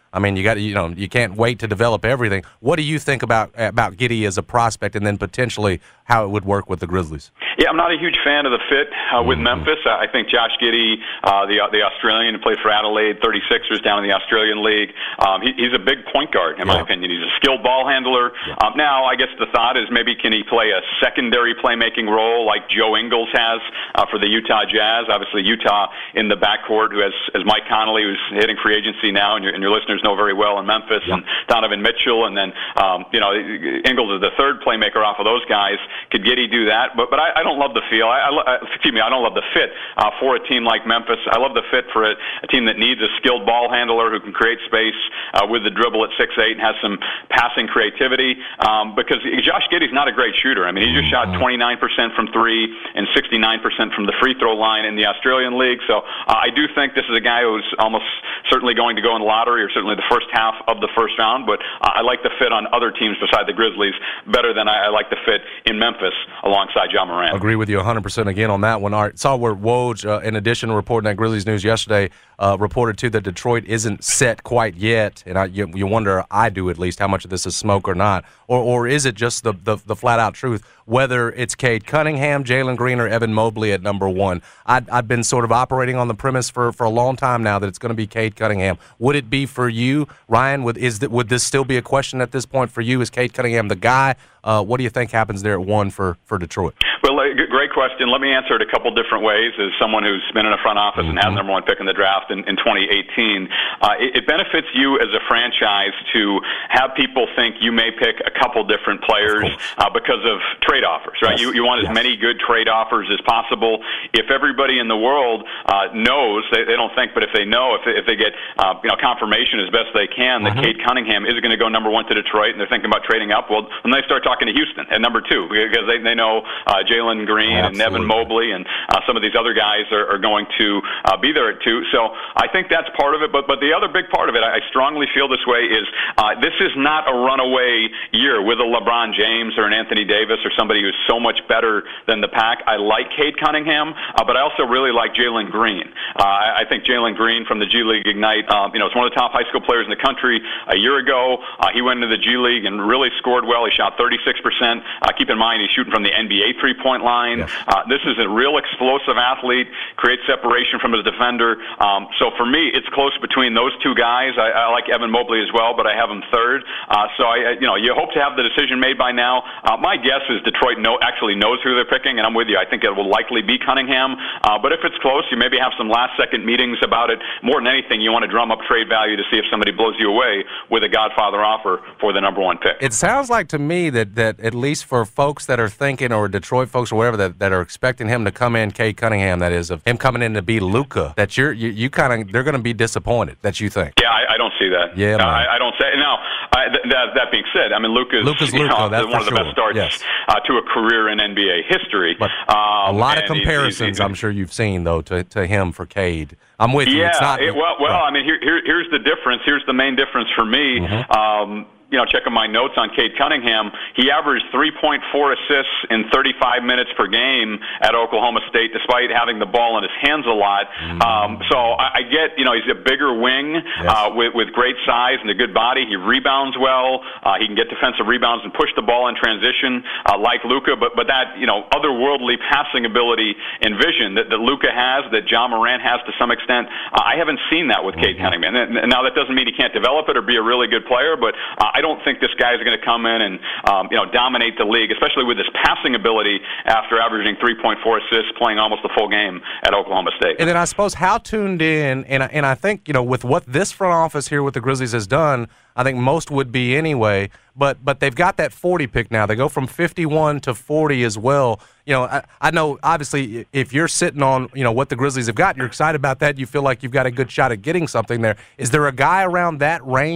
I mean, you got you know you can't wait to develop everything. What do you think about about Giddey as a prospect, and then potentially how it would work with the Grizzlies? Yeah, I'm not a huge fan of the fit uh, with mm-hmm. Memphis. I think Josh Giddey, uh, the the Australian who played for Adelaide, thirty-sixers down in the Australian League, um, he, he's a big point guard in yeah. my opinion. He's a skilled ball handler. Yeah. Um, now, I guess the thought is maybe can he play a secondary playmaking role like Joe Ingles has uh, for the Utah Jazz? Obviously, Utah in the backcourt, who has as Mike Conley, who's hitting free agency now, and your, and your listeners know very well in Memphis, yeah. and Donovan Mitchell, and then um, you know Ingles is the third playmaker off of those guys. Could Giddey do that? But but I, I don't love the feel. I, I, excuse me, I don't love the fit uh, for a team like Memphis. I love the fit for a, a team that needs a skilled ball handler who can create space uh, with the dribble at six eight and has some passing creativity. Um, because Josh Giddey's not a great shooter. I mean, he just shot twenty-nine percent from three and sixty-nine percent from the free throw line in the Australian League. So uh, I do think this is a guy who's almost certainly going to go in the lottery, or certainly the first half of the first round. But uh, I like the fit on other teams beside the Grizzlies better than I, I like the fit in Memphis alongside Ja Morant. Agree with you one hundred percent again on that one. All right, saw where Woj, uh, in addition to reporting that Grizzlies news yesterday, uh, reported too that Detroit isn't set quite yet, and I, you, you wonder, I do at least, how much of this is smoke or not, or or is it just the the, the flat out truth? Whether it's Cade Cunningham, Jalen Green, or Evan Mobley at number one, I'd, I've been sort of operating on the premise for, for a long time now that it's going to be Cade Cunningham. Would it be for you, Ryan? Would is that would this still be a question at this point for you? Is Cade Cunningham the guy? Uh, what do you think happens there at one for, for Detroit? Well, uh, great question. Let me answer it a couple different ways. As someone who's been in a front office mm-hmm. and had the number one pick in the draft in, in twenty eighteen, uh, it, it benefits you as a franchise to have people think you may pick a couple different players uh, because of trade offers, right? Yes. You, you want as yes. many good trade offers as possible. If everybody in the world uh, knows, they, they don't think, but if they know, if they, if they get uh, you know confirmation as best they can that mm-hmm. Cade Cunningham is going to go number one to Detroit, and they're thinking about trading up, well, then they start talking to Houston at number two because they, they know uh, Jalen Green Absolutely. and Evan Mobley and uh, some of these other guys are, are going to uh, be there at two. So I think that's part of it. But but the other big part of it, I strongly feel this way, is uh, this is not a runaway year with a LeBron James or an Anthony Davis or somebody who's so much better than the pack. I like Cade Cunningham, uh, but I also really like Jalen Green. Uh, I, I think Jalen Green from the G League Ignite, um, you know, is one of the top high school players in the country. A year ago, uh, he went into the G League and really scored well. He shot thirty-six percent. Uh, keep in mind, he's shooting from the N B A three-point line. Yes. Uh, this is a real explosive athlete, creates separation from his defender. Um, so for me, it's close between those two guys. I, I like Evan Mobley as well, but I have him third. Uh, so I, you know, you hope to have the decision made by now. Uh, my guess is Detroit know, actually knows who they're picking, and I'm with you. I think it will likely be Cunningham. Uh, but if it's close, you maybe have some last-second meetings about it. More than anything, you want to drum up trade value to see if somebody blows you away with a Godfather offer for the number one pick. It sounds like to me that, that at least for folks that are thinking, or Detroit folks or whatever, that, that are expecting him to come in, Cade Cunningham, that is, of him coming in to be Luka, that you're you, you kind of they're going to be disappointed. That you think? Yeah, I, I don't see that. Yeah, uh, I, I don't say now. I, th- that, that being said, I mean Luka's, Luka's you Luka, know, that's one of the sure. best starts yes. uh, to a career in N B A history. But um, a lot of comparisons, he's, he's, I'm sure you've seen though, to, to him for Cade. I'm with you. Yeah, it's not, it, well, well, right. I mean, here, here, here's the difference. Here's the main difference for me. Mm-hmm. Um, you know, checking my notes on Cade Cunningham, he averaged three point four assists in thirty-five minutes per game at Oklahoma State, despite having the ball in his hands a lot. Mm. Um, so I, I get, you know, he's a bigger wing yes. uh, with, with great size and a good body. He rebounds well. Uh, he can get defensive rebounds and push the ball in transition uh, like Luka. But but that, you know, otherworldly passing ability and vision that, that Luka has, that Ja Morant has to some extent, uh, I haven't seen that with mm-hmm. Cade Cunningham. And, and now that doesn't mean he can't develop it or be a really good player, but uh, I don't think this guy is going to come in and um, you know dominate the league, especially with his passing ability after averaging three point four assists, playing almost a full game at Oklahoma State. And then I suppose how tuned in, and and I think you know with what this front office here with the Grizzlies has done, I think most would be anyway. But but they've got that forty pick now. They go from fifty-one to forty as well. You know, I, I know obviously if you're sitting on you know what the Grizzlies have got, you're excited about that. You feel like you've got a good shot at getting something there. Is there a guy around that range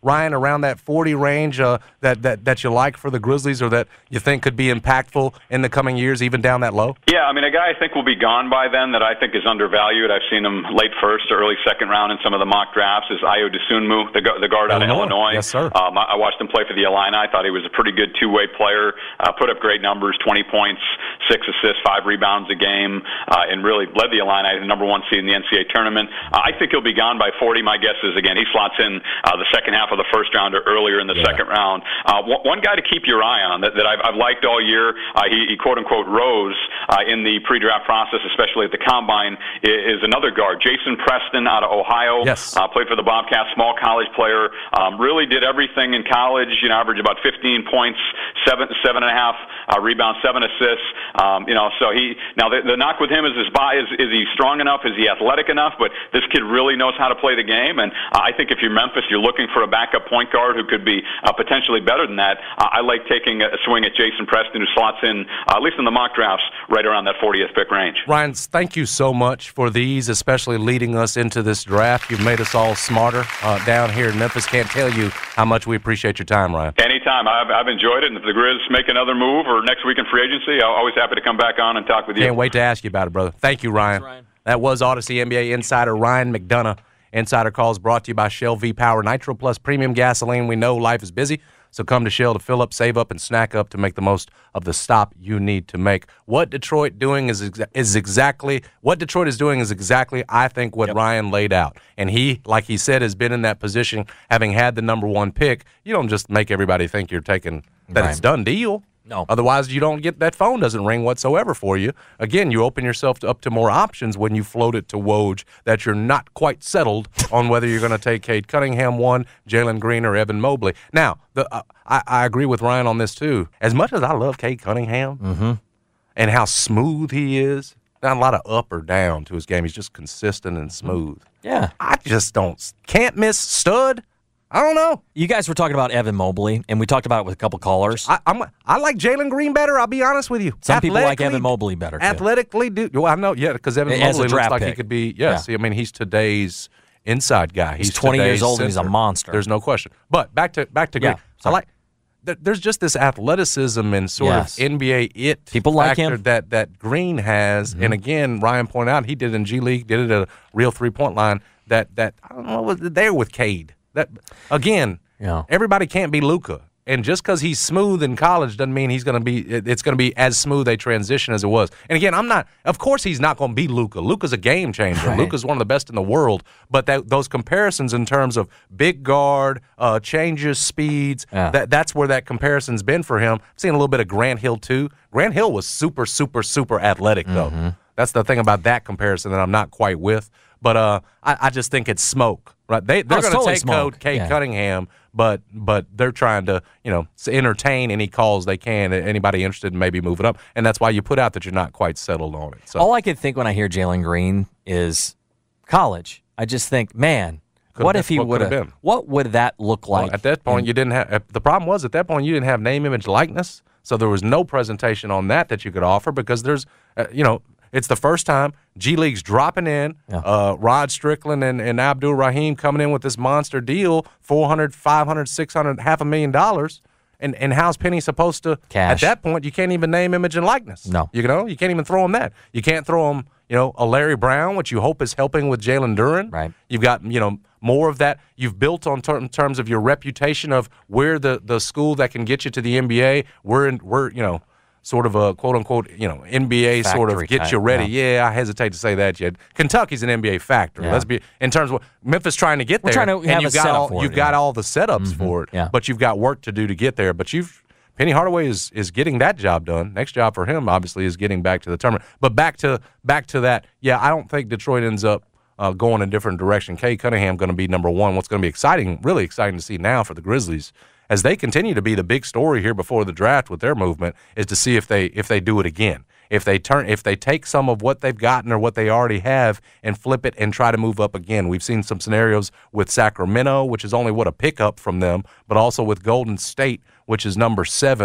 Ryan, around that forty range uh, that, that, that you like for the Grizzlies or that you think could be impactful in the coming years, even down that low? Yeah, I mean, a guy I think will be gone by then that I think is undervalued. I've seen him late first or early second round in some of the mock drafts is Ayo Dosunmu, the, the guard out of Illinois. Yes, sir. Um, I watched him play for the Illini. I thought he was a pretty good two-way player, uh, put up great numbers, twenty points, six assists, five rebounds a game, uh, and really led the Illini, the number one seed in the N C double A tournament. Uh, I think he'll be gone by forty. My guess is, again, he slots in uh, the second half of the first round or earlier in the yeah. second round. Uh, one, one guy to keep your eye on that, that I've, I've liked all year, uh, he, he quote-unquote rose uh, in the pre-draft process, especially at the Combine, is, is another guard, Jason Preston out of Ohio. Yes. Uh, played for the Bobcats, small college player, um, really did everything in college, you know, averaged about fifteen points, seven, seven and a half uh, rebounds, seven assists. Um, you know, so he, now the, the knock with him is his body, is, is he strong enough? Is he athletic enough? But this kid really knows how to play the game. And uh, I think if you're Memphis, you're looking for a backup point guard who could be uh, potentially better than that. Uh, I like taking a swing at Jason Preston, who slots in, uh, at least in the mock drafts, right around that fortieth pick range. Ryan, thank you so much for these, especially leading us into this draft. You've made us all smarter uh, down here in Memphis. Can't tell you how much we appreciate your time, Ryan. Anytime. I've, I've enjoyed it. And if the Grizz make another move or next week in free agency, I'm always happy to come back on and talk with you. Can't wait to ask you about it, brother. Thank you, Ryan. Thanks, Ryan. That was Odyssey N B A insider Ryan McDonough. Insider Calls brought to you by Shell V-Power Nitro Plus Premium Gasoline. We know life is busy, so come to Shell to fill up, save up, and snack up to make the most of the stop you need to make. What Detroit doing is exa- is exactly what Detroit is doing is exactly, I think, what yep. Ryan laid out. And he, like he said, has been in that position, having had the number one pick. You don't just make everybody think you're taking that right. It's done deal. No. Otherwise, you don't get that phone doesn't ring whatsoever for you. Again, you open yourself to, up to more options when you float it to Woj that you're not quite settled on whether you're going to take Cade Cunningham one, Jalen Green, or Evan Mobley. Now, the, uh, I, I agree with Ryan on this too. As much as I love Cade Cunningham mm-hmm. and how smooth he is, not a lot of up or down to his game. He's just consistent and smooth. Yeah. I just don't can't miss stud. I don't know. You guys were talking about Evan Mobley, and we talked about it with a couple callers. I, I'm, I like Jalen Green better, I'll be honest with you. Some people like Evan Mobley better, too. Athletically, do, well, I know, yeah, because Evan As Mobley looks like pick. he could be, yes, yeah. I mean, he's today's inside guy. He's, he's twenty years old, center. and he's a monster. There's no question. But back to back to Green. Yeah, I like, th- there's just this athleticism and sort yes. of N B A it people factor like him. that, that Green has. Mm-hmm. And again, Ryan pointed out, he did it in G League, did it at a real three-point line that, that I don't know, was there with Cade. That, again, yeah. everybody can't be Luka, and just because he's smooth in college doesn't mean he's going to be. It's going to be as smooth a transition as it was. And again, I'm not. Of course, he's not going to be Luka. Luka's a game changer. Right. Luka's one of the best in the world. But that, those comparisons in terms of big guard, uh, changes, speeds, yeah. that that's where that comparison's been for him. I've seen a little bit of Grant Hill too. Grant Hill was super, super, super athletic though. Mm-hmm. That's the thing about that comparison that I'm not quite with. But uh, I, I just think it's smoke. Right? They they're oh, going to totally take code Cade yeah. Cunningham, but but they're trying to you know entertain any calls they can. Anybody interested in maybe moving up, and that's why you put out that you're not quite settled on it. So all I can think when I hear Jalen Green is college. I just think, man, could've what been, if he what would have? What would that look like? Well, at that point, you didn't have. The problem was at that point you didn't have name, image, likeness, so there was no presentation on that that you could offer because there's uh, you know. It's the first time G League's dropping in. Yeah. Uh, Rod Strickland and, and Abdul Rahim coming in with this monster deal, four hundred, five hundred, six hundred, half a million dollars. And and how's Penny supposed to? Cash. At that point, you can't even name, image, and likeness. No, you know you can't even throw him that. You can't throw him, you know, a Larry Brown, which you hope is helping with Jalen Duren. Right. You've got you know more of that. You've built on ter- in terms of your reputation of we're the the school that can get you to the N B A. We're in, we're you know. Sort of a quote-unquote, you know, N B A factory sort of get type, you ready. Yeah. yeah, I hesitate to say that yet. Kentucky's an N B A factory. Yeah. Let's be in terms of what Memphis trying to get We're there. trying to and have you've a got setup all, for You've it, got yeah. all the setups mm-hmm. for it, yeah. but you've got work to do to get there. But you've Penny Hardaway is is getting that job done. Next job for him, obviously, is getting back to the tournament. But back to back to that. Yeah, I don't think Detroit ends up uh, going a different direction. Cade Cunningham going to be number one. What's going to be exciting, really exciting to see now for the Grizzlies, as they continue to be the big story here before the draft with their movement, is to see if they if they do it again. If they turn, if they take some of what they've gotten or what they already have and flip it and try to move up again. We've seen some scenarios with Sacramento, which is only what a pickup from them, but also with Golden State, which is number seven.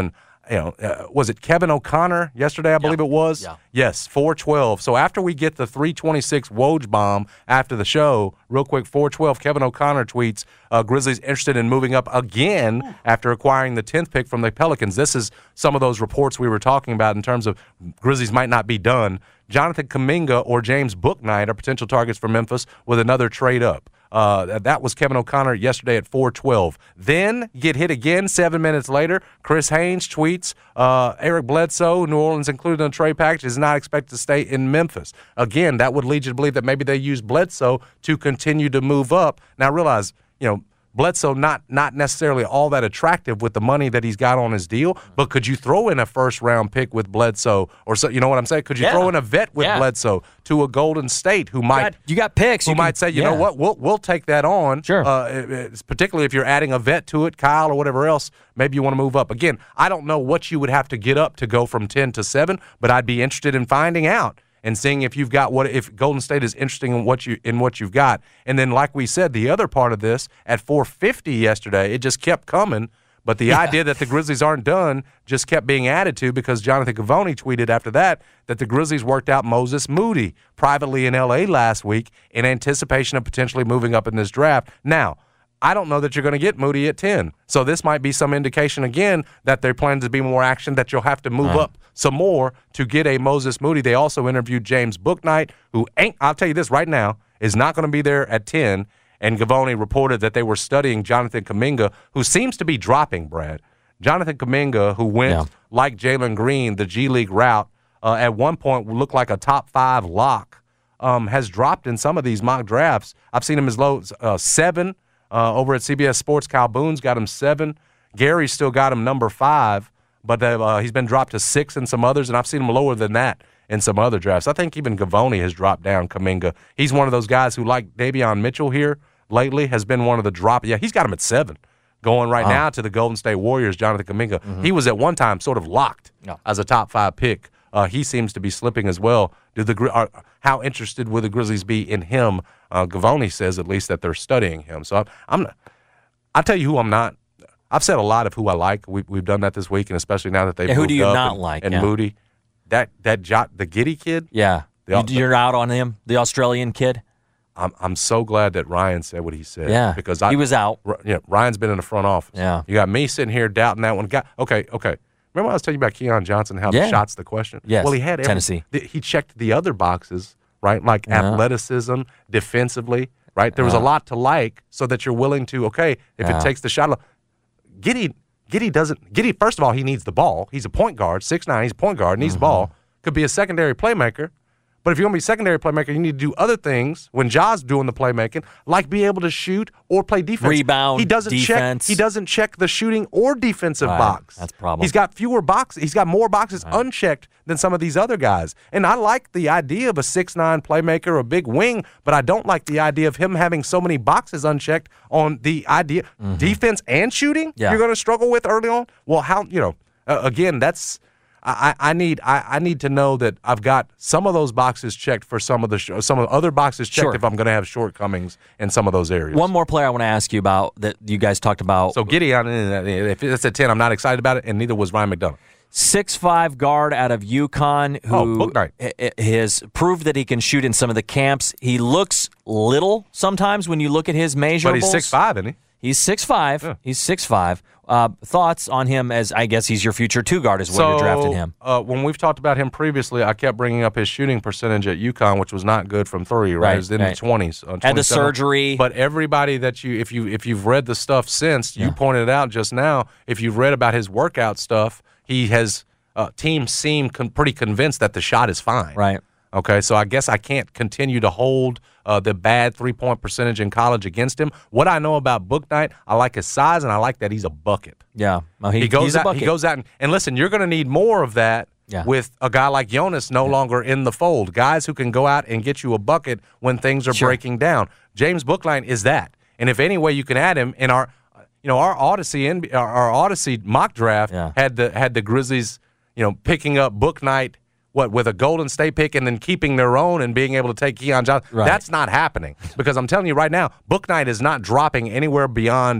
you know, uh, was it Kevin O'Connor yesterday, I believe yeah. it was? Yeah. Yes, four twelve. So after we get the three twenty-six Woj bomb after the show, real quick, four twelve, Kevin O'Connor tweets, uh, Grizzlies interested in moving up again Ooh. after acquiring the tenth pick from the Pelicans. This is some of those reports we were talking about in terms of Grizzlies might not be done. Jonathan Kuminga or James Bouknight are potential targets for Memphis with another trade up. Uh, that was Kevin O'Connor yesterday at four twelve. Then get hit again seven minutes later. Chris Haynes tweets, uh, Eric Bledsoe, New Orleans included in the trade package, is not expected to stay in Memphis. Again, that would lead you to believe that maybe they use Bledsoe to continue to move up. Now realize, you know, Bledsoe not not necessarily all that attractive with the money that he's got on his deal, but could you throw in a first-round pick with Bledsoe? Or so, you know what I'm saying? Could you yeah. throw in a vet with yeah. Bledsoe to a Golden State who might you got, you got picks who you might can, say, you yeah. know what, we'll we'll take that on. Sure. Uh, it's particularly if you're adding a vet to it, Kyle or whatever else, maybe you want to move up. Again, I don't know what you would have to get up to go from ten to seven, but I'd be interested in finding out and seeing if you've got what if Golden State is interesting in what you in what you've got. And then, like we said, the other part of this at four fifty yesterday, it just kept coming. But the yeah. idea that the Grizzlies aren't done just kept being added to because Jonathan Givony tweeted after that that the Grizzlies worked out Moses Moody privately in L A last week in anticipation of potentially moving up in this draft. Now, I don't know that you're going to get Moody at ten. So this might be some indication, again, that they plan to be more action, that you'll have to move uh-huh. up some more to get a Moses Moody. They also interviewed James Bouknight, who ain't, I'll tell you this right now, is not going to be there at ten. And Givony reported that they were studying Jonathan Kuminga, who seems to be dropping, Brad. Jonathan Kuminga, who went, yeah. like Jalen Green, the G League route, uh, at one point looked like a top five lock, um, has dropped in some of these mock drafts. I've seen him as low as uh, seven. Uh, over at C B S Sports, Kyle Boone's got him seven. Gary's still got him number five, but uh, he's been dropped to six in some others, and I've seen him lower than that in some other drafts. I think even Givony has dropped down Kuminga. He's one of those guys who, like Davion Mitchell here lately, has been one of the drop. Yeah, he's got him at seven. Going right oh. now to the Golden State Warriors, Jonathan Kuminga. Mm-hmm. He was at one time sort of locked no. as a top five pick. Uh, he seems to be slipping as well. Do the are, how interested would the Grizzlies be in him? Uh, Givony says at least that they're studying him. So I'm, I'm I'll tell you who I'm not. I've said a lot of who I like. We, we've done that this week, and especially now that they've yeah, moved who do you up not and, like? And yeah. Moody, that that Jot, the Giddey kid. Yeah, the, you, you're out on him, the Australian kid. I'm I'm so glad that Ryan said what he said. Yeah, because I, he was out. Yeah, Ryan's been in the front office. Yeah, you got me sitting here doubting that one. Got okay, okay. Remember I was telling you about Keon Johnson, how yeah. the shot's the question? Yes. Well, he had every, Tennessee. The, he checked the other boxes, right? Like yeah. athleticism, defensively, right? There was yeah. a lot to like, so that you're willing to okay if yeah. it takes the shot. Giddey, Giddey doesn't. Giddey, first of all, he needs the ball. He's a point guard, six nine. He's a point guard, needs mm-hmm. the ball. Could be a secondary playmaker. But if you're going to be a secondary playmaker, you need to do other things when Ja's doing the playmaking, like be able to shoot or play defense. Rebound, he doesn't defense. Check, he doesn't check the shooting or defensive right. box. That's a problem. He's got fewer boxes. He's got more boxes right. unchecked than some of these other guys. And I like the idea of a six nine playmaker or a big wing, but I don't like the idea of him having so many boxes unchecked on the idea. Mm-hmm. Defense and shooting yeah. you're going to struggle with early on? Well, how, you know, uh, again, that's – I, I need I, I need to know that I've got some of those boxes checked for some of the sh- some of the other boxes checked sure. if I'm going to have shortcomings in some of those areas. One more player I want to ask you about that you guys talked about. So Giddey, if it's at ten, I'm not excited about it, and neither was Ryan McDonough. six five guard out of UConn who oh, has proved that he can shoot in some of the camps. He looks little sometimes when you look at his measurables. But he's six five, isn't he? He's six five. Yeah. He's six five. Uh, thoughts on him as, I guess, he's your future two guard is when so, you're drafting him. Uh, when we've talked about him previously, I kept bringing up his shooting percentage at UConn, which was not good from three, right? right it was in right. the twenties. Uh, Had the surgery. But everybody that you, if, you, if you've read the stuff since, yeah. you pointed it out just now, if you've read about his workout stuff, he has, uh, teams seem con- pretty convinced that the shot is fine. Right. Okay, so I guess I can't continue to hold uh, the bad three-point percentage in college against him. What I know about Bouknight, I like his size, and I like that he's a bucket. Yeah, well, he, he goes he's out. a bucket. He goes out, and, and listen, you're going to need more of that yeah. with a guy like Jonas no yeah. longer in the fold. Guys who can go out and get you a bucket when things are sure. breaking down. James Bouknight is that, and if any way you can add him in our, you know, our Odyssey in our, our Odyssey mock draft yeah. had the had the Grizzlies, you know, picking up Bouknight. What, with a Golden State pick and then keeping their own and being able to take Keon Johnson? Right. That's not happening because I'm telling you right now, Bouknight is not dropping anywhere beyond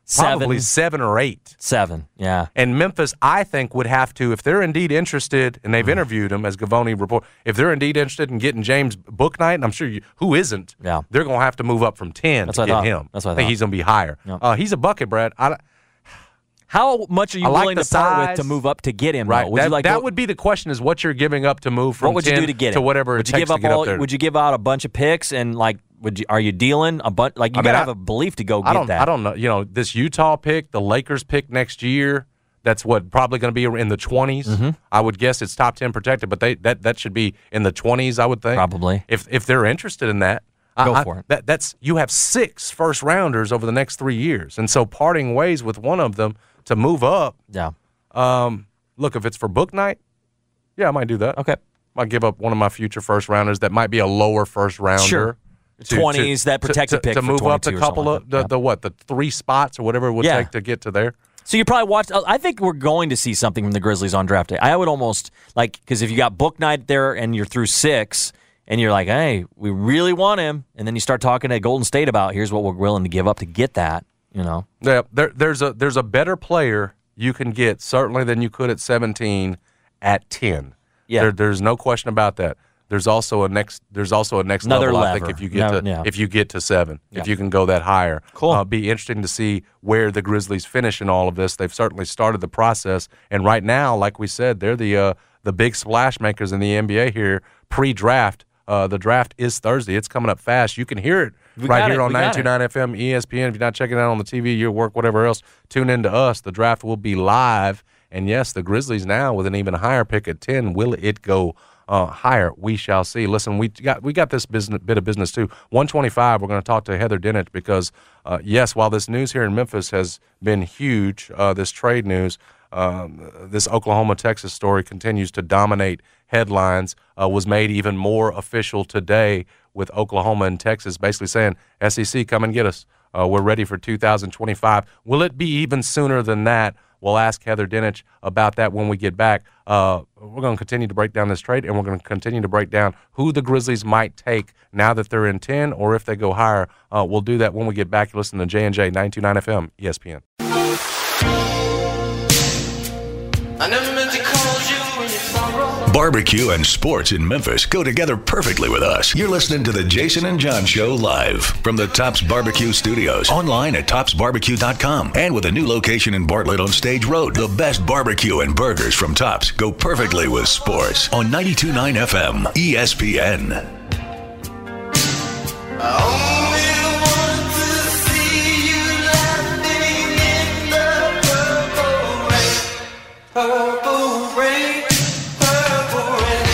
Probably seven. seven or eight. Seven, yeah. And Memphis, I think, would have to, if they're indeed interested, and they've interviewed him, as Gavoni report, if they're indeed interested in getting James Bouknight, and I'm sure you, who isn't, yeah. they're going to have to move up from ten That's to what get I thought. him. That's what I, I think thought. he's going to be higher. Yep. Uh, he's a bucket, Brad. I, How much are you I like willing the to part size. with to move up to get him? Right. Though? Would that you like that go, would be the question: is what you're giving up to move from what would you ten do to get to him? whatever would it you takes give up to get all, up there. Would you give out a bunch of picks and like? Would you? Are you dealing a bunch? Like you I gotta mean, have I- a belief to go get I don't. that. I don't know. You know, this Utah pick, the Lakers pick next year. That's what probably going to be in the twenties. Mm-hmm. I would guess it's top ten protected, but they that that should be in the twenties. I would think Probably. if if they're interested in that. Go I, for I, it. That that's you have six first rounders over the next three years, and so parting ways with one of them to move up. Yeah. Um, look, if it's for Book Night, yeah, I might do that. Okay. Might give up one of my future first rounders that might be a lower first rounder. Sure. to- twenties, to- that protected to, pick to for move up the twenty-two or couple something of like the, that. the what the three spots or whatever it would Yeah. take to get to there. So you probably watched. I think we're going to see something from the Grizzlies on draft day. I would almost like because if you got Book Night there and you're through six, and you're like, hey, we really want him, and then you start talking to Golden State about here's what we're willing to give up to get that. You know. Yeah, there, there's a there's a better player you can get certainly than you could at seventeen at ten. Yeah. There, there's no question about that. There's also a next. There's also a next Another level. I lever. think if you get No, to yeah. if you get to seven, Yeah. if you can go that higher, Cool. Uh, be interesting to see where the Grizzlies finish in all of this. They've certainly started the process, and right now, like we said, they're the uh, the big splash makers in the N B A here pre-draft. Uh, the draft is Thursday. It's coming up fast. You can hear it We right got here it. on We got ninety-two point nine F M, E S P N. If you're not checking it out on the T V, your work, whatever else, tune in to us. The draft will be live. And yes, the Grizzlies now with an even higher pick at ten. Will it go uh, higher? We shall see. Listen, we got we got this business, bit of business too. one twenty-five, we're going to talk to Heather Dinich because, uh, yes, while this news here in Memphis has been huge, uh, this trade news, um, this Oklahoma-Texas story continues to dominate headlines, uh, was made even more official today with Oklahoma and Texas basically saying, S E C, come and get us. Uh, we're ready for two thousand twenty-five. Will it be even sooner than that? We'll ask Heather Dinich about that when we get back. Uh, we're going to continue to break down this trade, and we're going to continue to break down who the Grizzlies might take now that they're in ten, or if they go higher. Uh, we'll do that when we get back. You listen to J and J, ninety-two point nine F M, E S P N. I never meant to call you when you sorrow. Barbecue and sports in Memphis go together perfectly with us. You're listening to the Jason and John Show live from the Tops Barbecue Studios. Online at tops barbecue dot com and with a new location in Bartlett on Stage Road. The best barbecue and burgers from Tops go perfectly with sports on ninety-two point nine F M, E S P N. I only want to see you laughing in the purple rain. Purple rain,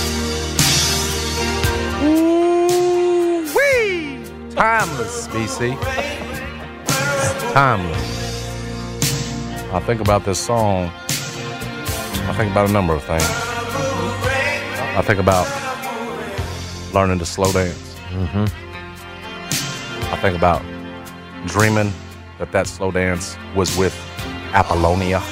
purple rain. Ooh-wee! Timeless, B C. Timeless. I think about this song. I think about a number of things. I think about learning to slow dance. Mm-hmm. I think about dreaming that that slow dance was with Apollonia.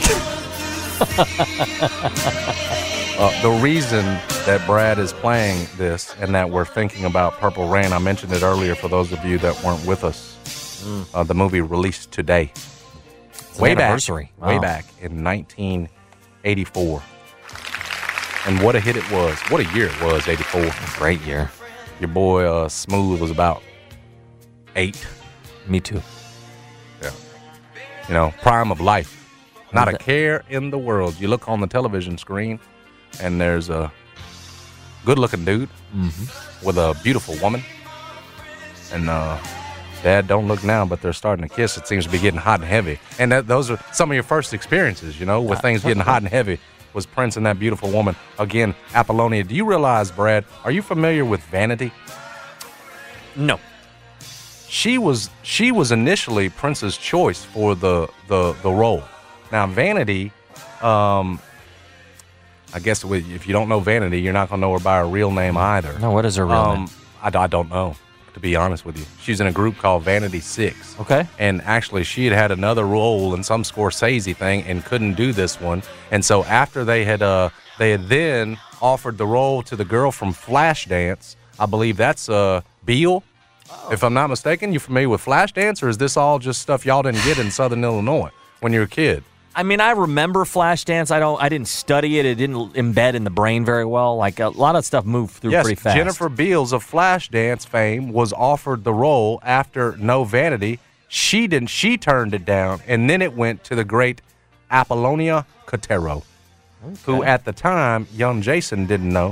uh, the reason that Brad is playing this and that we're thinking about Purple Rain, I mentioned it earlier for those of you that weren't with us. Mm. Uh, the movie released today. It's way an back, anniversary. way Wow. back in nineteen eighty-four. And what a hit it was. What a year it was, eighty-four. Great year. Your boy uh, Smooth was about eight. Me too. Yeah. You know, prime of life. Not a care in the world. You look on the television screen, and there's a good-looking dude Mm-hmm. with a beautiful woman. And uh, Dad, don't look now, but they're starting to kiss. It seems to be getting hot and heavy. And that, those are some of your first experiences, you know, with things getting hot and heavy. Was Prince and that beautiful woman. Again, Apollonia. Do you realize, Brad, are you familiar with Vanity? No. She was she was initially Prince's choice for the the, the role. Now, Vanity, um, I guess if you don't know Vanity, you're not going to know her by her real name either. No, what is her real um, name? I, I don't know, to be honest with you. She's in a group called Vanity Six. Okay. And actually, she had had another role in some Scorsese thing and couldn't do this one. And so after they had uh they had then offered the role to the girl from Flashdance, I believe that's uh Beale. Oh. If I'm not mistaken, you familiar with Flashdance, or is this all just stuff y'all didn't get in Southern Illinois when you were a kid? I mean, I remember Flashdance. I don't. I didn't study it. It didn't embed in the brain very well. Like, a lot of stuff moved through yes, pretty fast. Jennifer Beals of Flashdance fame was offered the role after No Vanity. She didn't. She turned it down, and then it went to the great Apollonia Cotero, okay. who at the time, young Jason didn't know,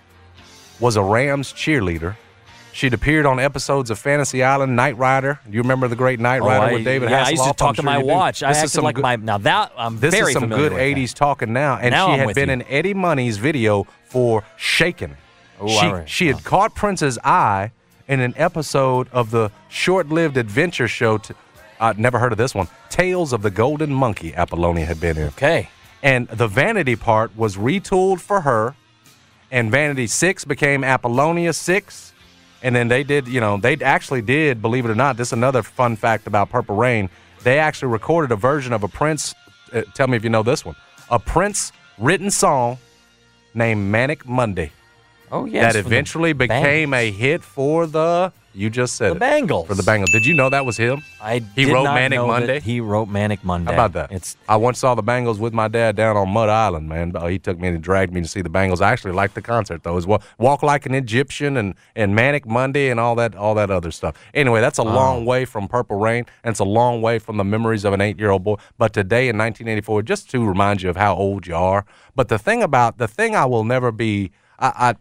was a Rams cheerleader. She'd appeared on episodes of Fantasy Island, Knight Rider. Do you remember the great Knight Rider oh, I, with David yeah, Hasselhoff? I used to talk I'm to sure my watch. Do. I this acted like good, my now that I'm this very is some familiar good with eighties that. talking now, and now she I'm had with been you. in Eddie Money's video for Shaken. Oh, she right. she had oh. caught Prince's eye in an episode of the short-lived adventure show. To, uh, never heard of this one. Tales of the Golden Monkey. Apollonia had been in. Okay, and the Vanity part was retooled for her, and Vanity Six became Apollonia Six. And then they did, you know, they actually did, believe it or not, this is another fun fact about Purple Rain. They actually recorded a version of a Prince, uh, tell me if you know this one, a Prince written song named Manic Monday. Oh, yes. That eventually became a hit for the, you just said the it. Bengals. For the Bengals. Did you know that was him? I he did wrote not Manic know Monday. That he wrote Manic Monday. How about that? It's I once saw the Bengals with my dad down on Mud Island, man. He took me and dragged me to see the Bengals. I actually liked the concert though. It was Walk Like an Egyptian and, and Manic Monday and all that all that other stuff. Anyway, that's a oh. long way from Purple Rain, and it's a long way from the memories of an eight-year-old boy. But today in nineteen eighty-four, just to remind you of how old you are. But the thing about the thing I will never be, I. I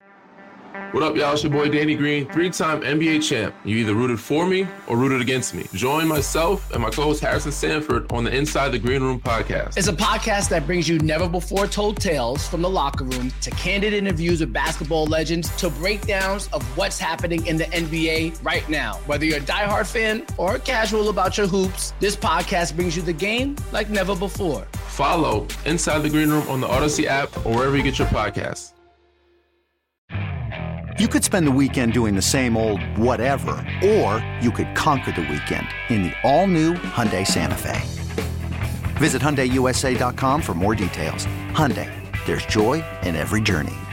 What up, y'all? It's your boy Danny Green, three-time N B A champ. You either rooted for me or rooted against me. Join myself and my co-host Harrison Sanford on the Inside the Green Room podcast. It's a podcast that brings you never-before-told tales from the locker room to candid interviews with basketball legends to breakdowns of what's happening in the N B A right now. Whether you're a diehard fan or casual about your hoops, this podcast brings you the game like never before. Follow Inside the Green Room on the Odyssey app or wherever you get your podcasts. You could spend the weekend doing the same old whatever, or you could conquer the weekend in the all-new Hyundai Santa Fe. Visit Hyundai U S A dot com for more details. Hyundai, there's joy in every journey.